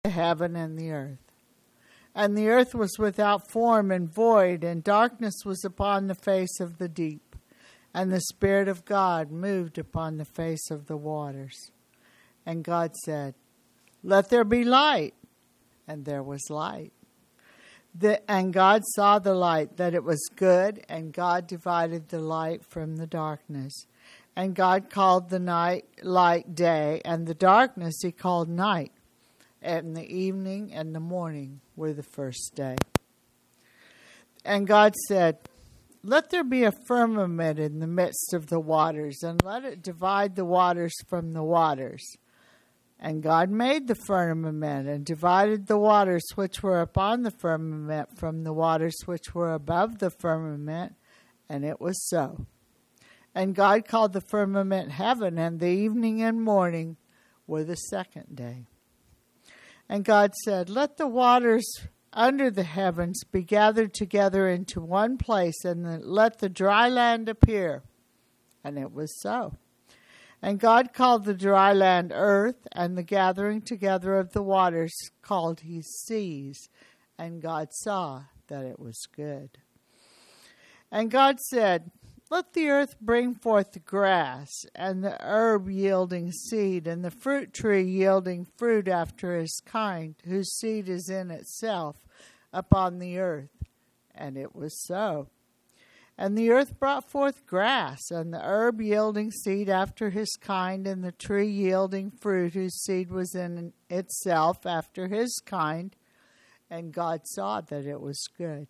the heaven and the earth. And the earth was without form and void, and darkness was upon the face of the deep. And the Spirit of God moved upon the face of the waters. And God said, "Let there be light." And there was light. And God saw the light, that it was good, and God divided the light from the darkness. And God called the light day, and the darkness he called night. And the evening and the morning were the first day. And God said, "Let there be a firmament in the midst of the waters, and let it divide the waters from the waters." And God made the firmament, and divided the waters which were upon the firmament from the waters which were above the firmament, and it was so. And God called the firmament heaven, and the evening and morning were the second day. And God said, "Let the waters under the heavens be gathered together into one place, and let the dry land appear." And it was so. And God called the dry land earth, and the gathering together of the waters called he seas. And God saw that it was good. And God said, "Let the earth bring forth the grass, and the herb yielding seed, and the fruit tree yielding fruit after his kind, whose seed is in itself, upon the earth." And it was so. And the earth brought forth grass, and the herb yielding seed after his kind, and the tree yielding fruit, whose seed was in itself after his kind. And God saw that it was good.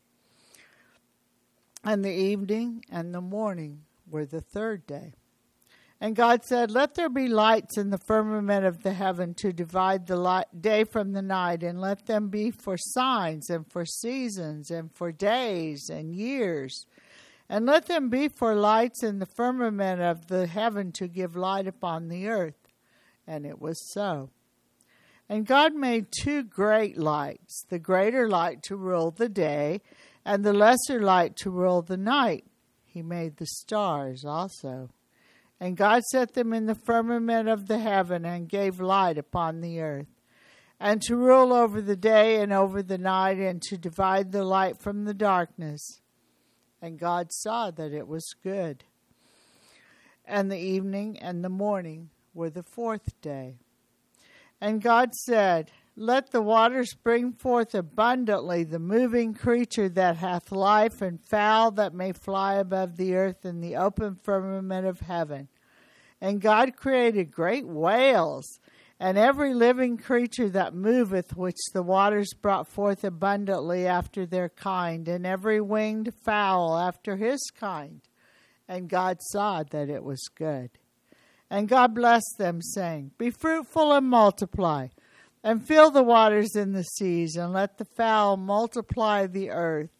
And the evening and the morning were the third day. And God said, "Let there be lights in the firmament of the heaven to divide the day from the night, and let them be for signs and for seasons and for days and years. And let them be for lights in the firmament of the heaven to give light upon the earth." And it was so. And God made two great lights, the greater light to rule the day, and the lesser light to rule the night. He made the stars also. And God set them in the firmament of the heaven, and gave light upon the earth, and to rule over the day and over the night, and to divide the light from the darkness. And God saw that it was good. And the evening and the morning were the fourth day. And God said, "Let the waters bring forth abundantly the moving creature that hath life, and fowl that may fly above the earth in the open firmament of heaven." And God created great whales, and every living creature that moveth, which the waters brought forth abundantly after their kind, and every winged fowl after his kind. And God saw that it was good. And God blessed them, saying, "Be fruitful and multiply, and fill the waters in the seas, and let the fowl multiply the earth."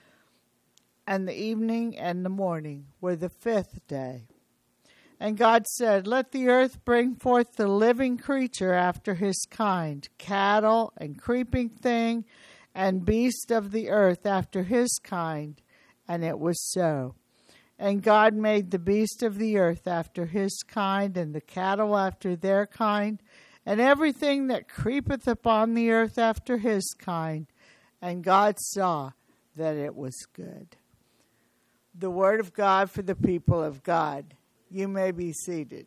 And the evening and the morning were the fifth day. And God said, "Let the earth bring forth the living creature after his kind, cattle and creeping thing, and beast of the earth after his kind." And it was so. And God made the beast of the earth after his kind, and the cattle after their kind, and everything that creepeth upon the earth after his kind. And God saw that it was good. The word of God for the people of God. You may be seated.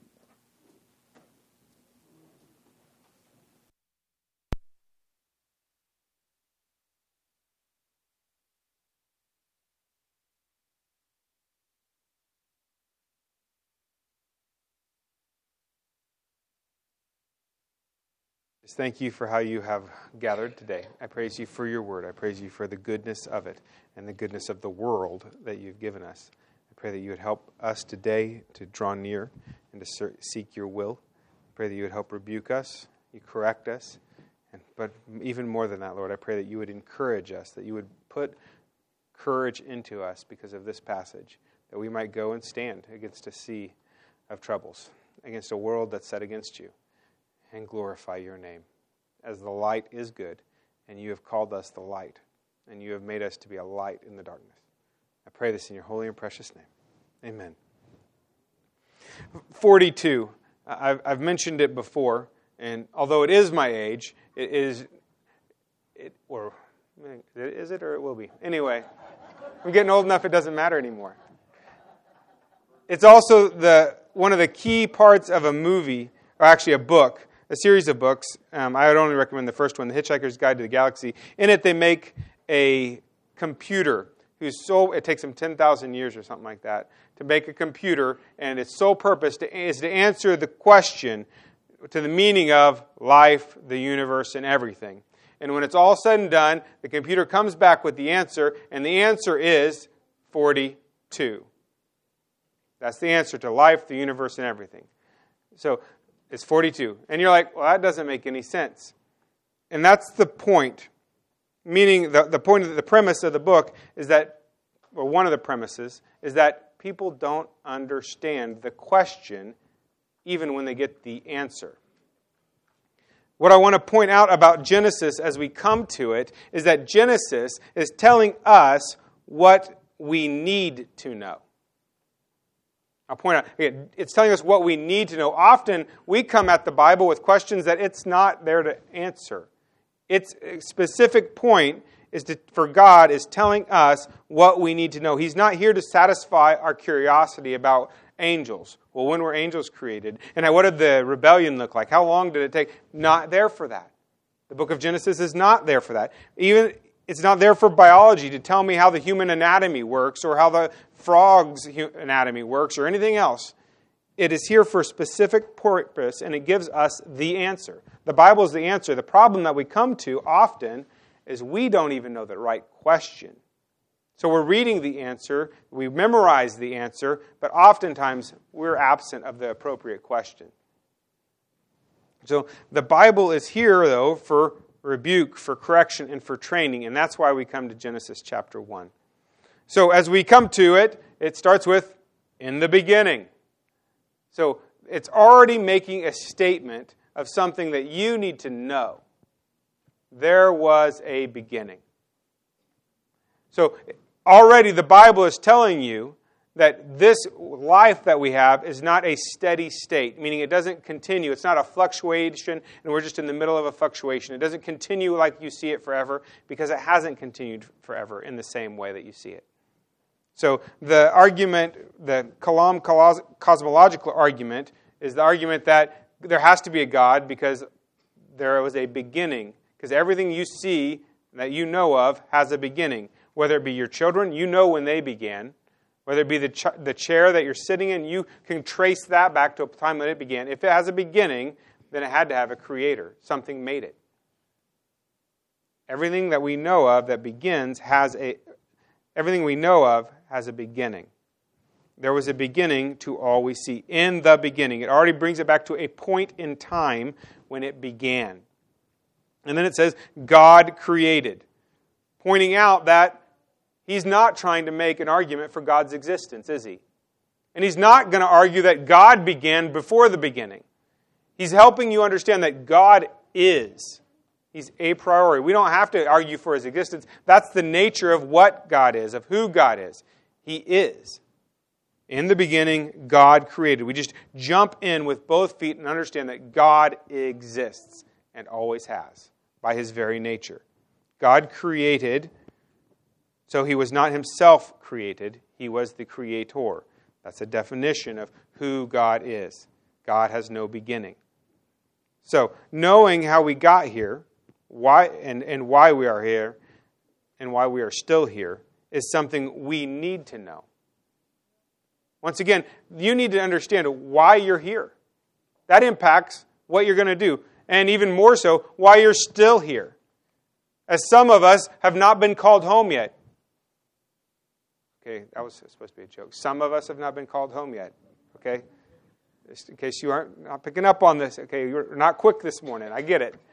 Thank you for how you have gathered today. I praise you for your word. I praise you for the goodness of it and the goodness of the world that you've given us. I pray that you would help us today to draw near and to seek your will. I pray that you would help rebuke us, you correct us, but even more than that, Lord, I pray that you would encourage us, that you would put courage into us because of this passage, that we might go and stand against a sea of troubles, against a world that's set against you, and glorify your name. As the light is good, and you have called us the light, and you have made us to be a light in the darkness. I pray this in your holy and precious name. Amen. 42. I've mentioned it before, and although it is my age, Is it or it will be? Anyway, I'm getting old enough it doesn't matter anymore. It's also one of the key parts of a movie, or actually a book, a series of books. I would only recommend the first one, The Hitchhiker's Guide to the Galaxy. In it, they make a computer it takes them 10,000 years or something like that to make a computer, and its sole purpose is to answer the question to the meaning of life, the universe, and everything. And when it's all said and done, the computer comes back with the answer, and the answer is 42. That's the answer to life, the universe, and everything. So it's 42. And you're like, well, that doesn't make any sense. And that's the point. Meaning the premise of the book is that, or one of the premises, is that people don't understand the question even when they get the answer. What I want to point out about Genesis as we come to it is that Genesis is telling us what we need to know. I'll point out, it's telling us what we need to know. Often we come at the Bible with questions that it's not there to answer. Its specific point for God is telling us what we need to know. He's not here to satisfy our curiosity about angels. Well, when were angels created? And what did the rebellion look like? How long did it take? Not there for that. The book of Genesis is not there for that. Even it's not there for biology to tell me how the human anatomy works or how the frog's anatomy works or anything else. It is here for a specific purpose, and it gives us the answer. The Bible is the answer. The problem that we come to often is we don't even know the right question. So we're reading the answer, we memorize the answer, but oftentimes we're absent of the appropriate question. So the Bible is here, though, for rebuke, for correction, and for training, and that's why we come to Genesis chapter 1. So as we come to it, it starts with, in the beginning. So it's already making a statement of something that you need to know. There was a beginning. So already the Bible is telling you that this life that we have is not a steady state, meaning it doesn't continue. It's not a fluctuation, and we're just in the middle of a fluctuation. It doesn't continue like you see it forever, because it hasn't continued forever in the same way that you see it. So the argument, the Kalam cosmological argument, is the argument that there has to be a God because there was a beginning. Because everything you see that you know of has a beginning. Whether it be your children, you know when they began. Whether it be the chair that you're sitting in, you can trace that back to a time when it began. If it has a beginning, then it had to have a creator. Something made it. Everything that we know of that begins everything we know of has a beginning. There was a beginning to all we see. In the beginning. It already brings it back to a point in time when it began. And then it says, God created. Pointing out that he's not trying to make an argument for God's existence, is he? And he's not going to argue that God began before the beginning. He's helping you understand that God is. He's a priori. We don't have to argue for his existence. That's the nature of what God is, of who God is. He is. In the beginning, God created. We just jump in with both feet and understand that God exists and always has by his very nature. God created, so he was not himself created. He was the creator. That's a definition of who God is. God has no beginning. So, knowing how we got here, why we are here, and why we are still here, is something we need to know. Once again, you need to understand why you're here. That impacts what you're going to do. And even more so, why you're still here. As some of us have not been called home yet. Okay, that was supposed to be a joke. Some of us have not been called home yet. Okay? Just in case you aren't not picking up on this. Okay, you're not quick this morning. I get it.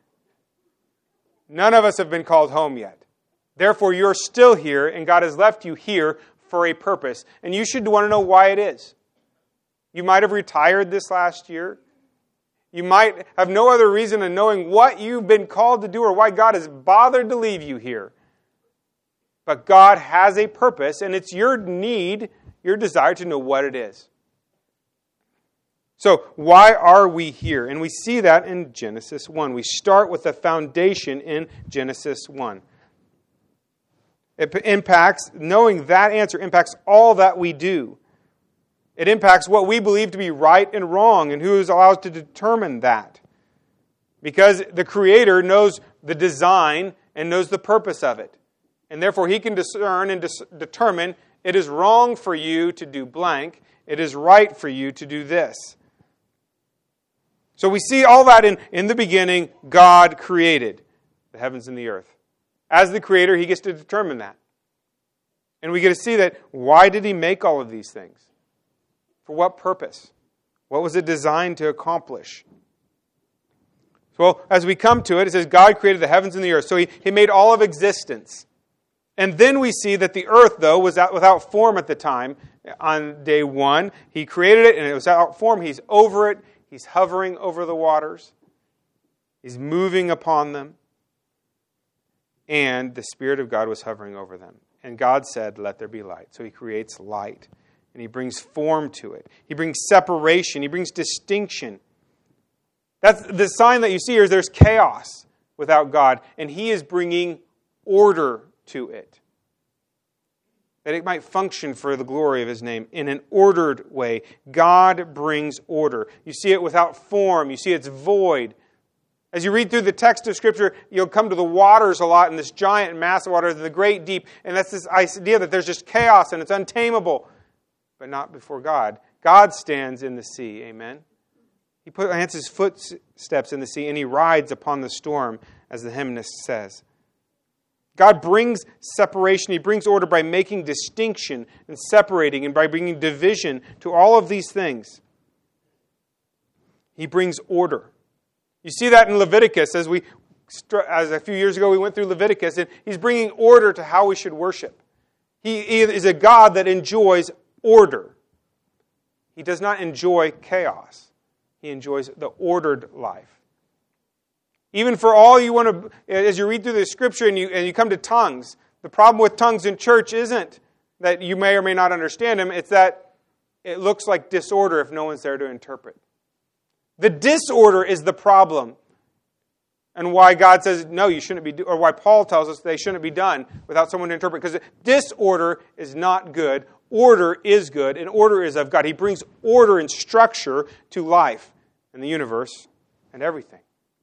None of us have been called home yet. Therefore, you're still here, and God has left you here for a purpose. And you should want to know why it is. You might have retired this last year. You might have no other reason in knowing what you've been called to do or why God has bothered to leave you here. But God has a purpose, and it's your need, your desire to know what it is. So why are we here? And we see that in Genesis 1. We start with the foundation in Genesis 1. It impacts, knowing that answer impacts all that we do. It impacts what we believe to be right and wrong and who is allowed to determine that. Because the Creator knows the design and knows the purpose of it. And therefore He can discern and determine it is wrong for you to do blank. It is right for you to do this. So we see all that in the beginning, God created the heavens and the earth. As the Creator, He gets to determine that. And we get to see that, why did He make all of these things? For what purpose? What was it designed to accomplish? Well, as we come to it, it says God created the heavens and the earth. So He made all of existence. And then we see that the earth, though, was without form at the time. On day 1, He created it, and it was without form. He's over it. He's hovering over the waters. He's moving upon them. And the Spirit of God was hovering over them. And God said, let there be light. So He creates light. And He brings form to it. He brings separation. He brings distinction. That's the sign that you see here is there's chaos without God. And He is bringing order to it. That it might function for the glory of His name in an ordered way. God brings order. You see it without form. You see it's void. As you read through the text of Scripture, you'll come to the waters a lot, and this giant mass of waters, the great deep. And that's this idea that there's just chaos and it's untamable. But not before God. God stands in the sea. Amen? He plants His footsteps in the sea, and He rides upon the storm, as the hymnist says. God brings separation. He brings order by making distinction and separating and by bringing division to all of these things. He brings order. You see that in Leviticus as a few years ago we went through Leviticus, and He's bringing order to how we should worship. He is a God that enjoys order. He does not enjoy chaos. He enjoys the ordered life. Even for all you want to, as you read through the Scripture and you come to tongues, the problem with tongues in church isn't that you may or may not understand them, it's that it looks like disorder if no one's there to interpret. The disorder is the problem. And why God says, no, you shouldn't be, or why Paul tells us they shouldn't be done without someone to interpret. Because disorder is not good. Order is good, and order is of God. He brings order and structure to life and the universe and everything.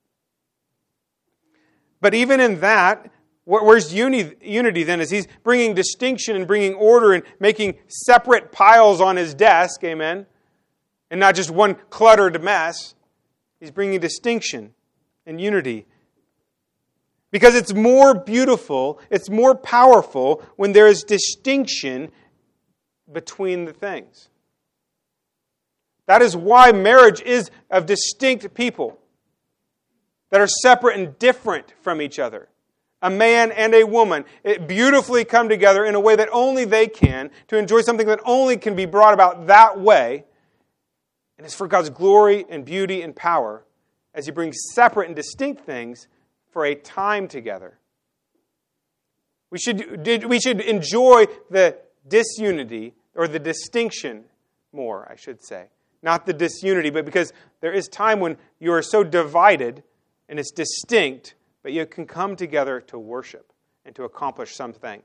But even in that, where's unity then? As He's bringing distinction and bringing order and making separate piles on His desk, amen? And not just one cluttered mess. He's bringing distinction and unity. Because it's more beautiful, it's more powerful when there is distinction between the things. That is why marriage is of distinct people that are separate and different from each other. A man and a woman, it beautifully come together in a way that only they can, to enjoy something that only can be brought about that way. And it's for God's glory and beauty and power as He brings separate and distinct things for a time together. We should enjoy the disunity, or the distinction more, I should say. Not the disunity, but because there is time when you are so divided and it's distinct, but you can come together to worship and to accomplish something.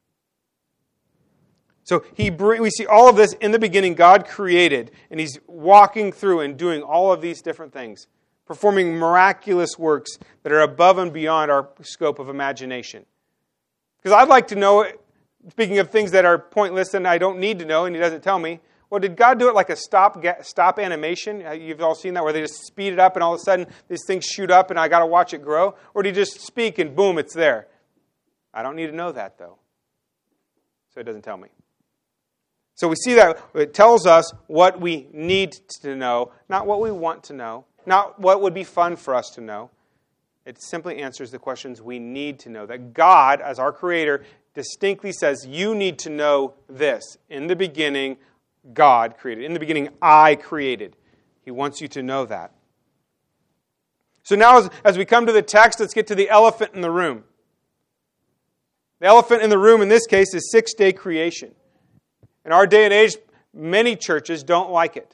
So we see all of this in the beginning. God created, and He's walking through and doing all of these different things, performing miraculous works that are above and beyond our scope of imagination. Because I'd like to know, speaking of things that are pointless and I don't need to know, and He doesn't tell me, well, did God do it like a stop animation? You've all seen that, where they just speed it up and all of a sudden these things shoot up and I got to watch it grow? Or did He just speak and boom, it's there? I don't need to know that, though. So it doesn't tell me. So we see that it tells us what we need to know, not what we want to know, not what would be fun for us to know. It simply answers the questions we need to know. That God, as our Creator, distinctly says, you need to know this. In the beginning, God created. In the beginning, I created. He wants you to know that. So now, as we come to the text, let's get to the elephant in the room. The elephant in the room in this case is 6-day creation. In our day and age, many churches don't like it.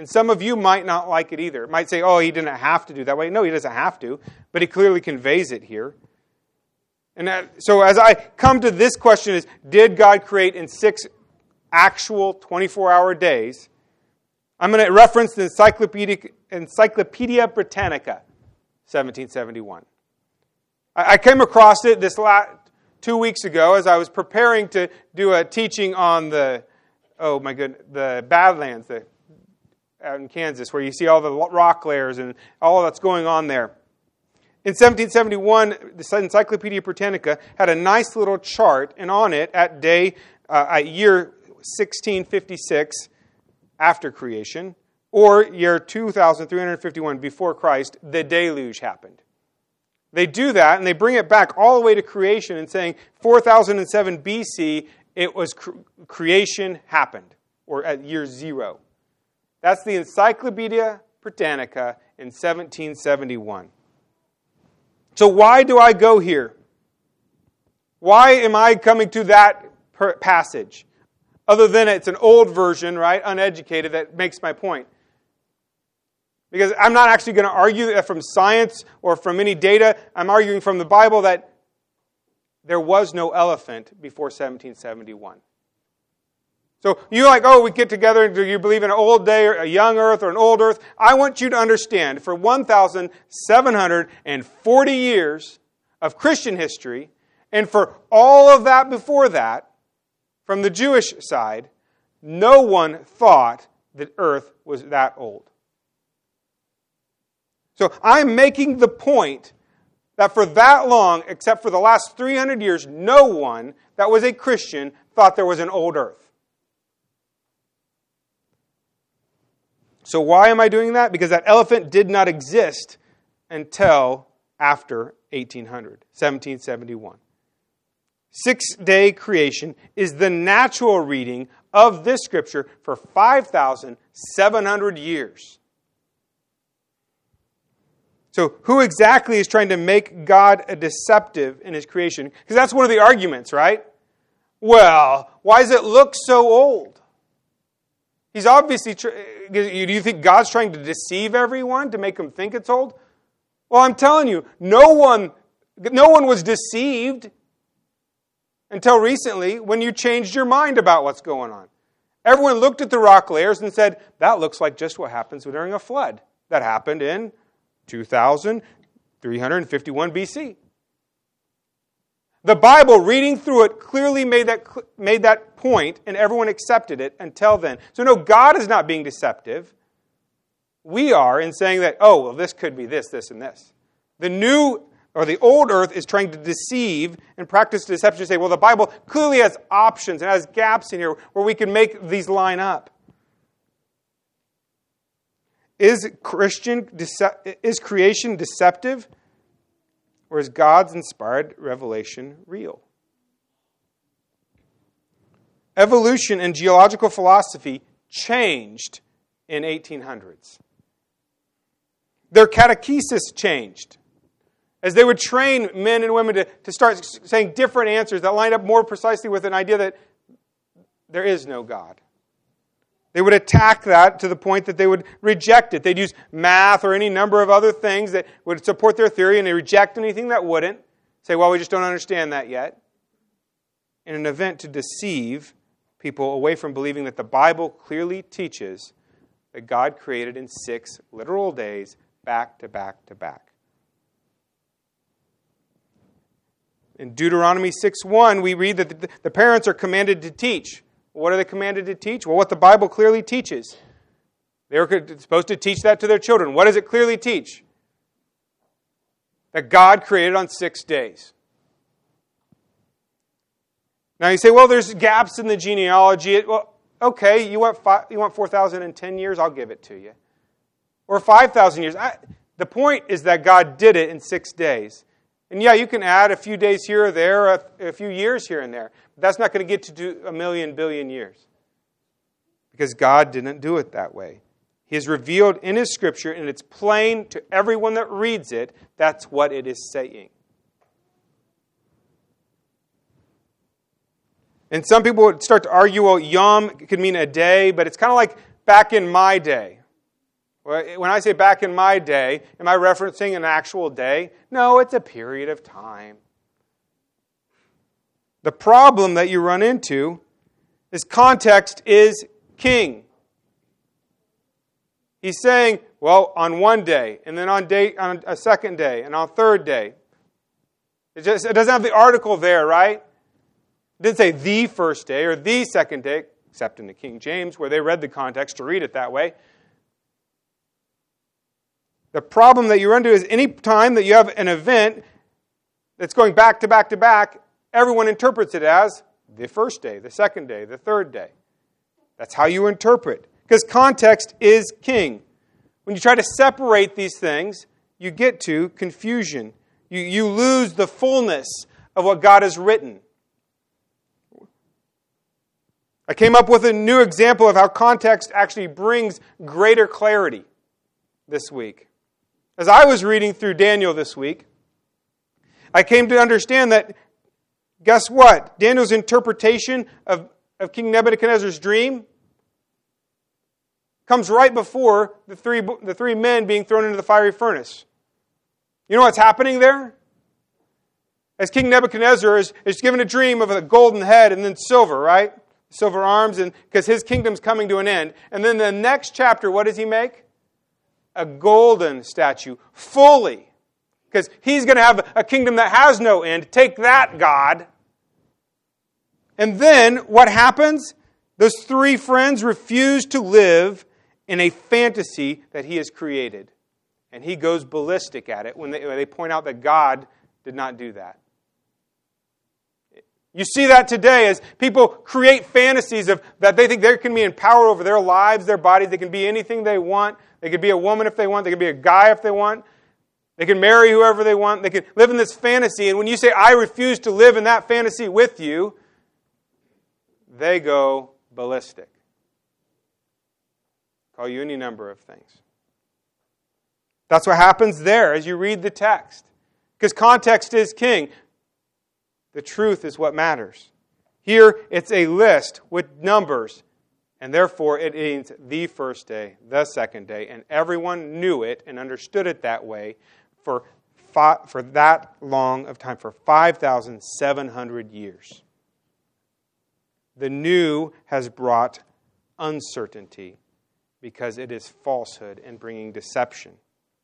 And some of you might not like it either. It might say, oh, he didn't have to do that way. No, he doesn't have to, but he clearly conveys it here. And so as I come to this question is, did God create in 6 actual 24-hour days? I'm going to reference the Encyclopedia Britannica, 1771. I came across it this 2 weeks ago as I was preparing to do a teaching on the Badlands out in Kansas, where you see all the rock layers and all that's going on there. In 1771, the Encyclopedia Britannica had a nice little chart, and on it, at year 1656 after creation, or year 2351 before Christ, the deluge happened. They do that, and they bring it back all the way to creation and saying 4007 BC, it was creation happened, or at year 0. That's the Encyclopedia Britannica in 1771. So why do I go here? Why am I coming to that passage? Other than it's an old version, right, uneducated, that makes my point. Because I'm not actually going to argue that from science or from any data. I'm arguing from the Bible that there was no elephant before 1771. So you're like, oh, we get together, do you believe in an old day, or a young earth, or an old earth? I want you to understand, for 1,740 years of Christian history, and for all of that before that, from the Jewish side, no one thought that earth was that old. So I'm making the point that for that long, except for the last 300 years, no one that was a Christian thought there was an old earth. So why am I doing that? Because that elephant did not exist until after 1771. 6-day creation is the natural reading of this scripture for 5,700 years. So who exactly is trying to make God a deceptive in His creation? Because that's one of the arguments, right? Well, why does it look so old? He's obviously... do you think God's trying to deceive everyone to make them think it's old? Well, I'm telling you, no one was deceived until recently when you changed your mind about what's going on. Everyone looked at the rock layers and said, that looks like just what happens during a flood. That happened in 2351 BC. The Bible, reading through it, clearly made that point, and everyone accepted it until then. So no, God is not being deceptive. We are in saying that, oh, well, this could be this, this, and this. The new, or the old earth is trying to deceive and practice deception to say, well, the Bible clearly has options and has gaps in here where we can make these line up. Is creation deceptive? Or is God's inspired revelation real? Evolution and geological philosophy changed in 1800s. Their catechesis changed. As they would train men and women to start saying different answers that lined up more precisely with an idea that there is no God. They would attack that to the point that they would reject it. They'd use math or any number of other things that would support their theory, and they reject anything that wouldn't. Say, well, we just don't understand that yet. In an event to deceive people away from believing that the Bible clearly teaches that God created in 6 literal days, back to back to back. In Deuteronomy 6:1, we read that the parents are commanded to teach. What are they commanded to teach? Well, what the Bible clearly teaches. They were supposed to teach that to their children. What does it clearly teach? That God created on 6 days. Now you say, well, there's gaps in the genealogy. Well, okay, you want 4,010 years? I'll give it to you. Or 5,000 years. The point is that God did it in 6 days. And yeah, you can add a few days here or there, a few years here and there. But that's not going to get to do a million, billion years. Because God didn't do it that way. He has revealed in His Scripture, and it's plain to everyone that reads it, that's what it is saying. And some people would start to argue, well, yom could mean a day, but it's kind of like back in my day. When I say back in my day, am I referencing an actual day? No, it's a period of time. The problem that you run into is context is king. He's saying, well, on one day, and then on a second day, and on a third day. It doesn't have the article there, right? It didn't say the first day or the second day, except in the King James, where they read the context to read it that way. The problem that you run into is any time that you have an event that's going back to back to back, everyone interprets it as the first day, the second day, the third day. That's how you interpret. Because context is king. When you try to separate these things, you get to confusion. You lose the fullness of what God has written. I came up with a new example of how context actually brings greater clarity this week. As I was reading through Daniel this week, I came to understand that, guess what? Daniel's interpretation of King Nebuchadnezzar's dream comes right before the three men being thrown into the fiery furnace. You know what's happening there? As King Nebuchadnezzar is given a dream of a golden head and then silver, right? Silver arms, and because his kingdom's coming to an end. And then the next chapter, what does he make? A golden statue, fully. Because he's going to have a kingdom that has no end. Take that, God. And then what happens? Those three friends refuse to live in a fantasy that he has created. And he goes ballistic at it when they point out that God did not do that. You see that today as people create fantasies of that they think they can be in power over their lives, their bodies. They can be anything they want. They can be a woman if they want. They can be a guy if they want. They can marry whoever they want. They can live in this fantasy. And when you say, I refuse to live in that fantasy with you, they go ballistic. Call you any number of things. That's what happens there as you read the text. Because context is king. The truth is what matters. Here, it's a list with numbers. And therefore, it means the first day, the second day. And everyone knew it and understood it that way for that long of time, for 5,700 years. The new has brought uncertainty because it is falsehood and bringing deception.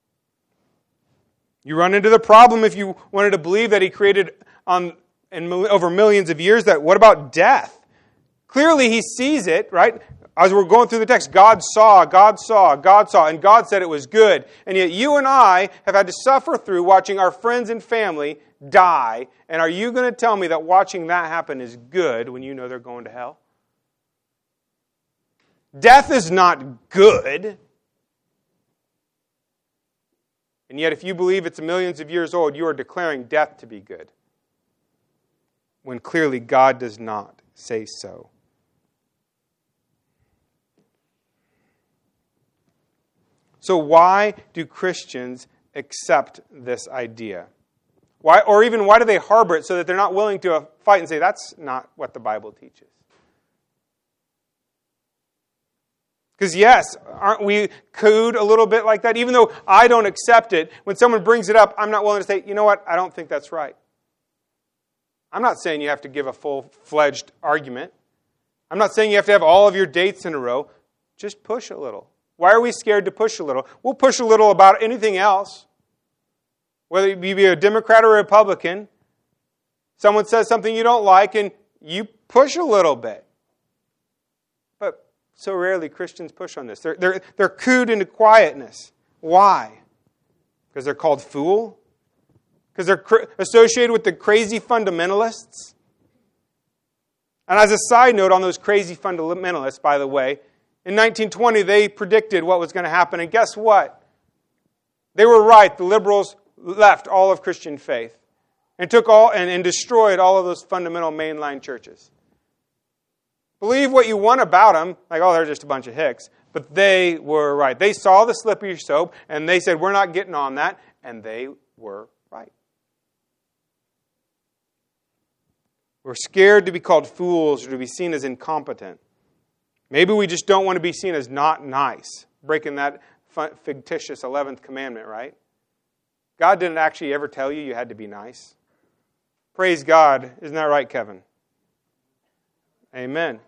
You run into the problem if you wanted to believe that he created over millions of years. That what about death? Clearly he sees it, right? As we're going through the text, God saw, and God said it was good. And yet you and I have had to suffer through watching our friends and family die. And are you going to tell me that watching that happen is good when you know they're going to hell? Death is not good. And yet if you believe it's millions of years old, you are declaring death to be good. When clearly God does not say so. So why do Christians accept this idea? Why do they harbor it so that they're not willing to fight and say, that's not what the Bible teaches? Because yes, aren't we cooed a little bit like that? Even though I don't accept it, when someone brings it up, I'm not willing to say, you know what, I don't think that's right. I'm not saying you have to give a full-fledged argument. I'm not saying you have to have all of your dates in a row. Just push a little. Why are we scared to push a little? We'll push a little about anything else. Whether you be a Democrat or a Republican, someone says something you don't like and you push a little bit. But so rarely Christians push on this. They're cooed into quietness. Why? Because they're called fool? Because they're associated with the crazy fundamentalists? And as a side note on those crazy fundamentalists, by the way, in 1920 they predicted what was going to happen. And guess what? They were right. The liberals left all of Christian faith and took and destroyed all of those fundamental mainline churches. Believe what you want about them, like, oh, they're just a bunch of hicks. But they were right. They saw the slippery slope, and they said, we're not getting on that. And they were right. We're scared to be called fools or to be seen as incompetent. Maybe we just don't want to be seen as not nice, breaking that fictitious 11th commandment, right? God didn't actually ever tell you had to be nice. Praise God. Isn't that right, Kevin? Amen.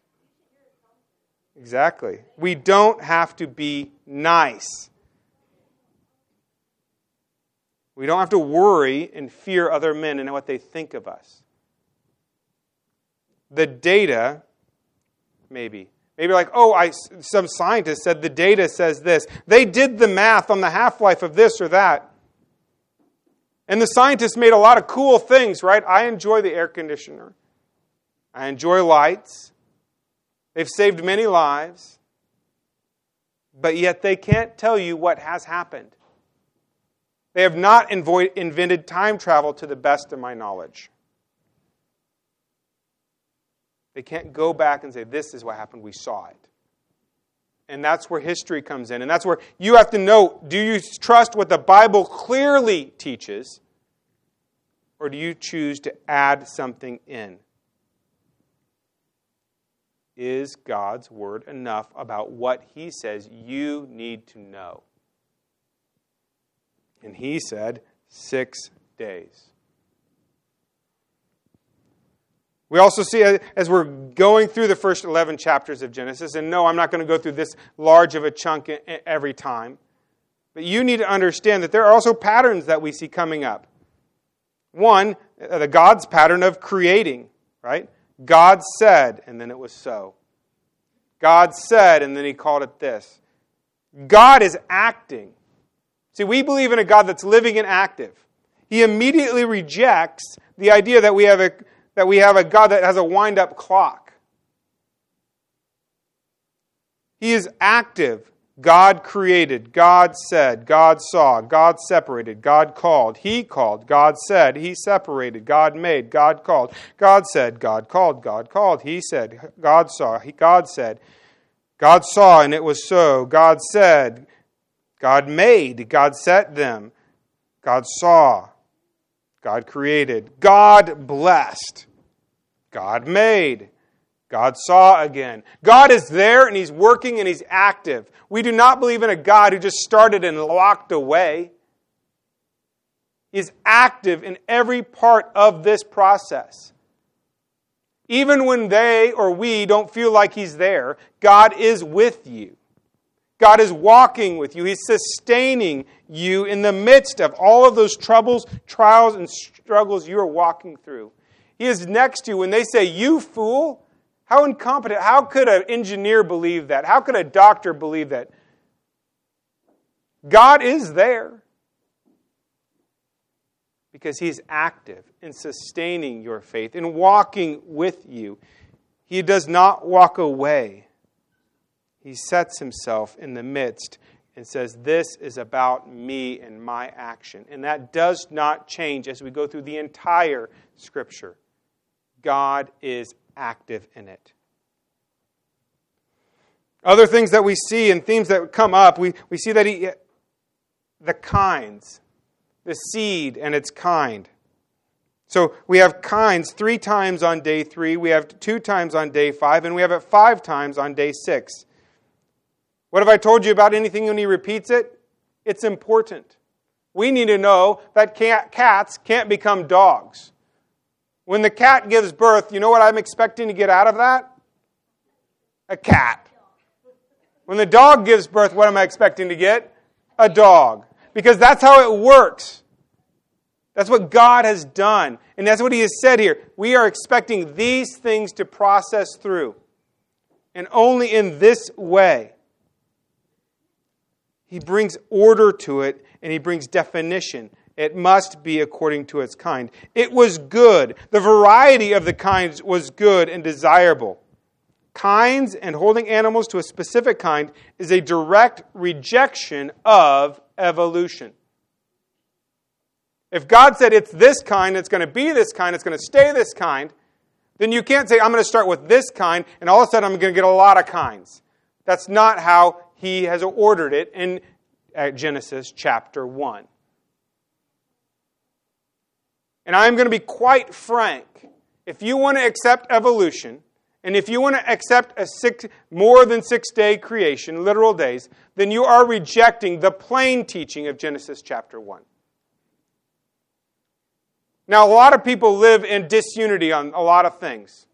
Exactly. We don't have to be nice. We don't have to worry and fear other men and what they think of us. The data, maybe like, some scientist said the data says this. They did the math on the half-life of this or that. And the scientists made a lot of cool things, right? I enjoy the air conditioner. I enjoy lights. They've saved many lives. But yet they can't tell you what has happened. They have not invented time travel to the best of my knowledge. They can't go back and say, this is what happened, we saw it. And that's where history comes in. And that's where you have to know, do you trust what the Bible clearly teaches? Or do you choose to add something in? Is God's Word enough about what He says you need to know? And He said 6 days. We also see, as we're going through the first 11 chapters of Genesis, and no, I'm not going to go through this large of a chunk every time, but you need to understand that there are also patterns that we see coming up. One, the God's pattern of creating, right? God said, and then it was so. God said, and then He called it this. God is acting. See, we believe in a God that's living and active. He immediately rejects the idea that we have a God that has a wind-up clock. He is active. God created. God said. God saw. God separated. God called. He called. God said. He separated. God made. God called. God said. God called. God called. He said. God saw. God said. God saw, and it was so. God said. God made. God set them. God saw. God created. God blessed. God made. God saw again. God is there and He's working and He's active. We do not believe in a God who just started and walked away. He is active in every part of this process. Even when they or we don't feel like He's there, God is with you. God is walking with you. He's sustaining you in the midst of all of those troubles, trials, and struggles you are walking through. He is next to you. When they say, "You fool," how incompetent, how could an engineer believe that? How could a doctor believe that? God is there because He's active in sustaining your faith, in walking with you. He does not walk away. He sets Himself in the midst and says, this is about me and my action. And that does not change as we go through the entire Scripture. God is active in it. Other things that we see and themes that come up, we see that the kinds, the seed and its kind. So we have kinds 3 times on day 3, we have 2 times on day 5, and we have it 5 times on day 6. What have I told you about anything when He repeats it? It's important. We need to know that cats can't become dogs. When the cat gives birth, you know what I'm expecting to get out of that? A cat. When the dog gives birth, what am I expecting to get? A dog. Because that's how it works. That's what God has done. And that's what He has said here. We are expecting these things to process through. And only in this way. He brings order to it, and He brings definition. It must be according to its kind. It was good. The variety of the kinds was good and desirable. Kinds and holding animals to a specific kind is a direct rejection of evolution. If God said it's this kind, it's going to be this kind, it's going to stay this kind, then you can't say, I'm going to start with this kind, and all of a sudden I'm going to get a lot of kinds. That's not how He has ordered it in Genesis chapter 1. And I'm going to be quite frank. If you want to accept evolution, And if you want to accept more than 6 day creation, literal days, then you are rejecting the plain teaching of Genesis chapter 1. Now, a lot of people live in disunity on a lot of things.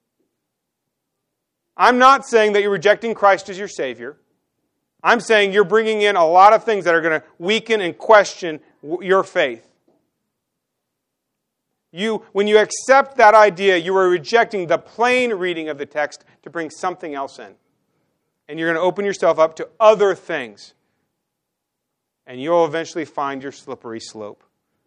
I'm not saying that you're rejecting Christ as your Savior. I'm saying you're bringing in a lot of things that are going to weaken and question your faith. When you accept that idea, you are rejecting the plain reading of the text to bring something else in. And you're going to open yourself up to other things. And you'll eventually find your slippery slope.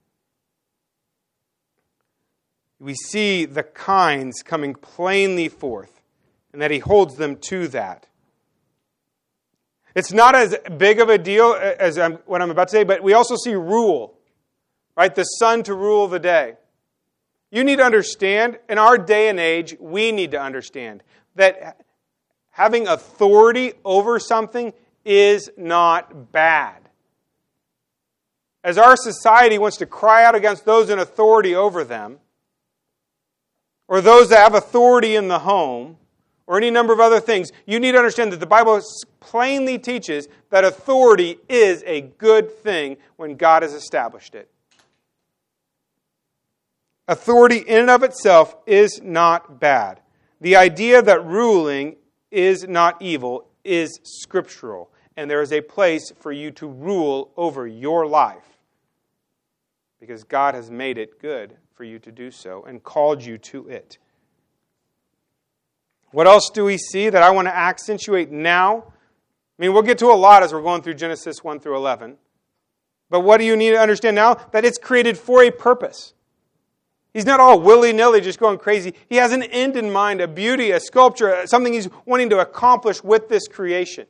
We see the kinds coming plainly forth, and that he holds them to that. It's not as big of a deal as what I'm about to say, but we also see rule. Right? The sun to rule the day. You need to understand, in our day and age, we need to understand that having authority over something is not bad. As our society wants to cry out against those in authority over them, or those that have authority in the home, or any number of other things, you need to understand that the Bible plainly teaches that authority is a good thing when God has established it. Authority in and of itself is not bad. The idea that ruling is not evil is scriptural. And there is a place for you to rule over your life. Because God has made it good for you to do so and called you to it. What else do we see that I want to accentuate now? I mean, we'll get to a lot as we're going through Genesis 1 through 11. But what do you need to understand now? That it's created for a purpose. He's not all willy-nilly just going crazy. He has an end in mind, a beauty, a sculpture, something he's wanting to accomplish with this creation.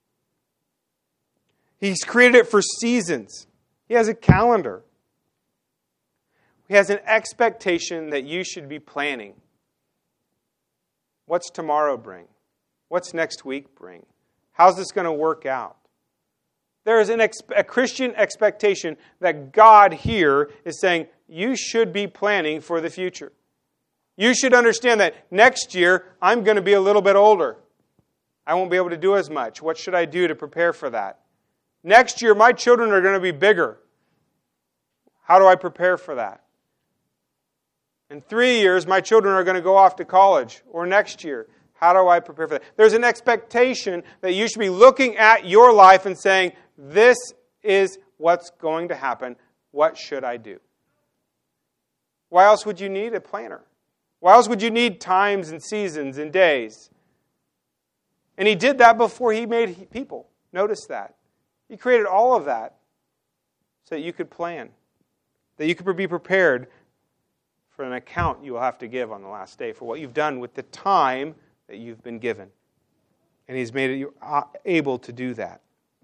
He's created it for seasons. He has a calendar. He has an expectation that you should be planning. What's tomorrow bring? What's next week bring? How's this going to work out? There is a Christian expectation that God here is saying, you should be planning for the future. You should understand that next year, I'm going to be a little bit older. I won't be able to do as much. What should I do to prepare for that? Next year, my children are going to be bigger. How do I prepare for that? In 3 years, my children are going to go off to college. Or next year, how do I prepare for that? There's an expectation that you should be looking at your life and saying, this is what's going to happen. What should I do? Why else would you need a planner? Why else would you need times and seasons and days? And he did that before he made people. Notice that. He created all of that so that you could plan, that you could be prepared for an account you will have to give on the last day for what you've done with the time that you've been given. And he's made you able to do that.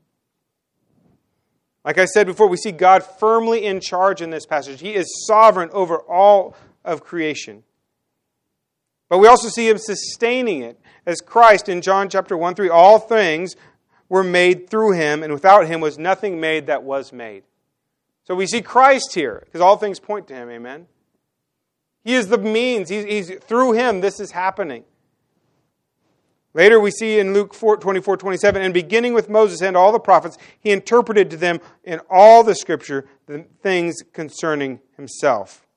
Like I said before, we see God firmly in charge in this passage. He is sovereign over all of creation. But we also see him sustaining it. As Christ in John chapter 1, 3, all things were made through him, and without him was nothing made that was made. So we see Christ here, because all things point to him, amen? He is the means. He's through him this is happening. Later we see in Luke 24:27, and beginning with Moses and all the prophets, he interpreted to them in all the Scripture the things concerning himself.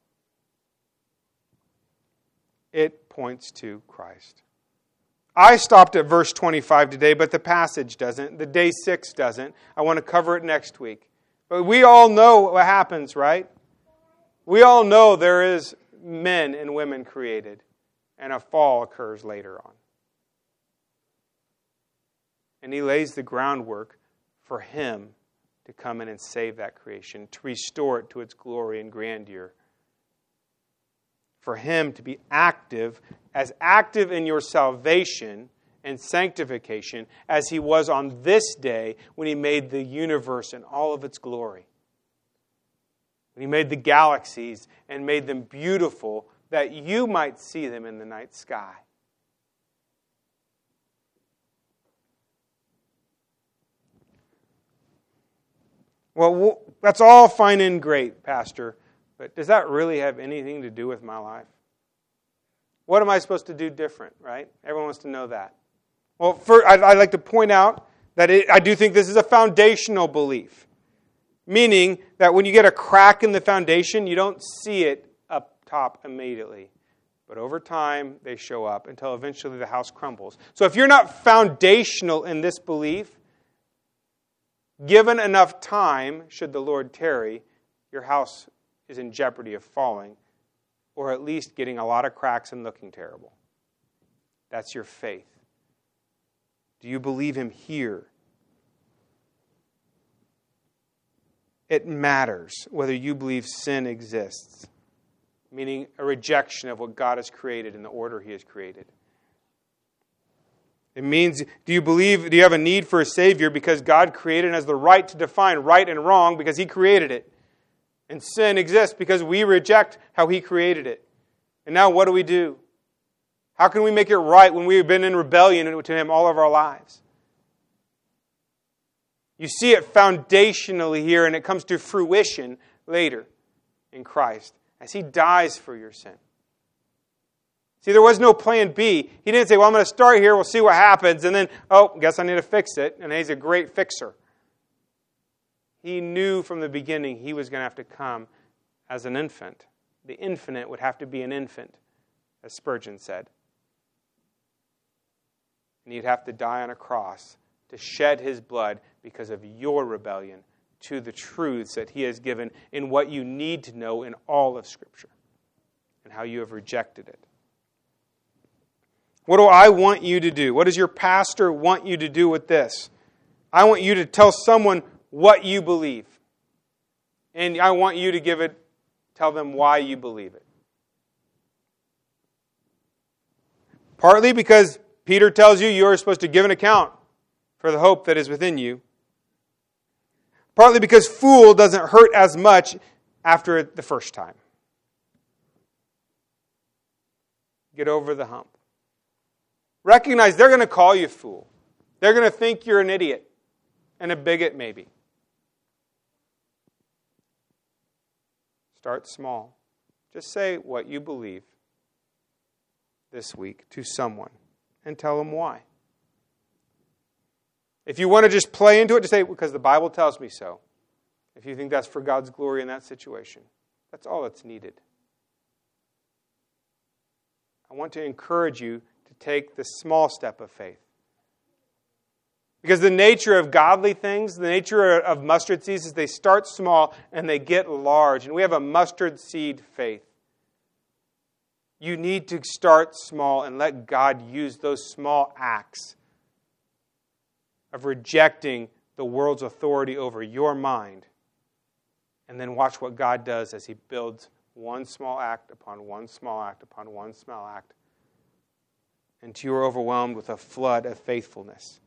It points to Christ. I stopped at verse 25 today, but the passage doesn't. The day 6 doesn't. I want to cover it next week. But we all know what happens, right? We all know there is men and women created, and a fall occurs later on. And he lays the groundwork for him to come in and save that creation, to restore it to its glory and grandeur. For him to be active in your salvation and sanctification as he was on this day when he made the universe in all of its glory. When he made the galaxies and made them beautiful that you might see them in the night sky. Well, that's all fine and great, Pastor, but does that really have anything to do with my life? What am I supposed to do different, right? Everyone wants to know that. Well, first, I'd like to point out that I do think this is a foundational belief. Meaning that when you get a crack in the foundation, you don't see it up top immediately. But over time, they show up until eventually the house crumbles. So if you're not foundational in this belief, given enough time, should the Lord tarry, your house is in jeopardy of falling, or at least getting a lot of cracks and looking terrible. That's your faith. Do you believe Him here? It matters whether you believe sin exists, meaning a rejection of what God has created in the order He has created. It means, do you have a need for a Savior because God created and has the right to define right and wrong because He created it? And sin exists because we reject how He created it. And now what do? How can we make it right when we've been in rebellion to Him all of our lives? You see it foundationally here, and it comes to fruition later in Christ as He dies for your sin. See, there was no plan B. He didn't say, well, I'm going to start here, we'll see what happens, and then, guess I need to fix it, and He's a great fixer. He knew from the beginning He was going to have to come as an infant. The infinite would have to be an infant, as Spurgeon said. And He'd have to die on a cross to shed His blood because of your rebellion to the truths that He has given in what you need to know in all of Scripture and how you have rejected it. What do I want you to do? What does your pastor want you to do with this? I want you to tell someone what you believe. And I want you to tell them why you believe it. Partly because Peter tells you are supposed to give an account for the hope that is within you. Partly because fool doesn't hurt as much after the first time. Get over the hump. Recognize they're going to call you fool. They're going to think you're an idiot and a bigot maybe. Start small. Just say what you believe this week to someone and tell them why. If you want to just play into it, just say, because the Bible tells me so. If you think that's for God's glory in that situation, that's all that's needed. I want to encourage you to take the small step of faith. Because the nature of godly things, the nature of mustard seeds is they start small and they get large. And we have a mustard seed faith. You need to start small and let God use those small acts of rejecting the world's authority over your mind. And then watch what God does as He builds one small act upon one small act upon one small act until you are overwhelmed with a flood of faithfulness.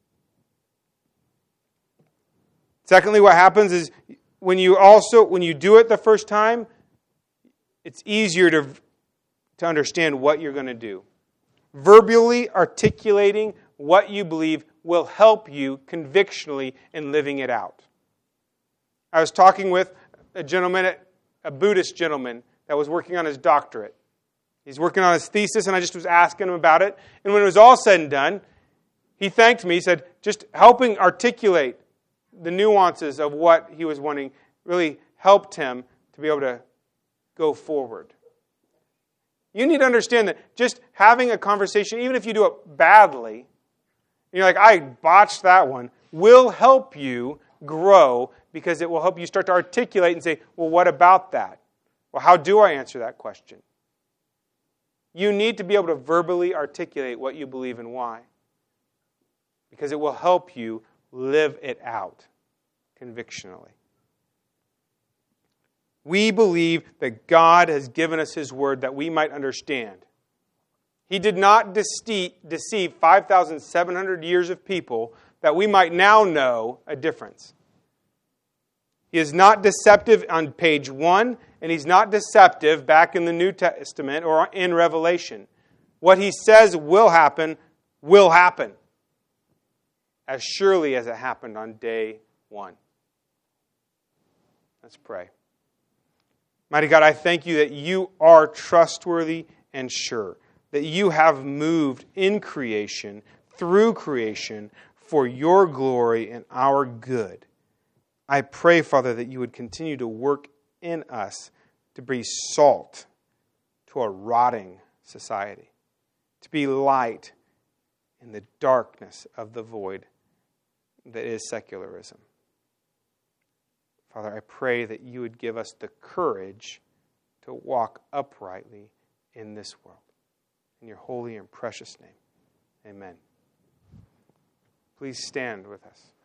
Secondly, what happens is when you do it the first time, it's easier to understand what you're going to do. Verbally articulating what you believe will help you convictionally in living it out. I was talking with a Buddhist gentleman that was working on his doctorate. He's working on his thesis, and I just was asking him about it. And when it was all said and done, he thanked me. He said, just helping articulate the nuances of what he was wanting really helped him to be able to go forward. You need to understand that just having a conversation, even if you do it badly, you're like, I botched that one, will help you grow because it will help you start to articulate and say, well, what about that? Well, how do I answer that question? You need to be able to verbally articulate what you believe and why. Because it will help you live it out convictionally. We believe that God has given us His Word that we might understand. He did not deceive 5,700 years of people that we might now know a difference. He is not deceptive on page 1, and He's not deceptive back in the New Testament or in Revelation. What He says will happen, as surely as it happened on day 1. Let's pray. Mighty God, I thank You that You are trustworthy and sure. that you have moved in creation, through creation, for your glory and our good. I pray, Father, that you would continue to work in us to be salt to a rotting society, to be light in the darkness of the void that is secularism. Father, I pray that you would give us the courage to walk uprightly in this world. In your holy and precious name, amen. Please stand with us.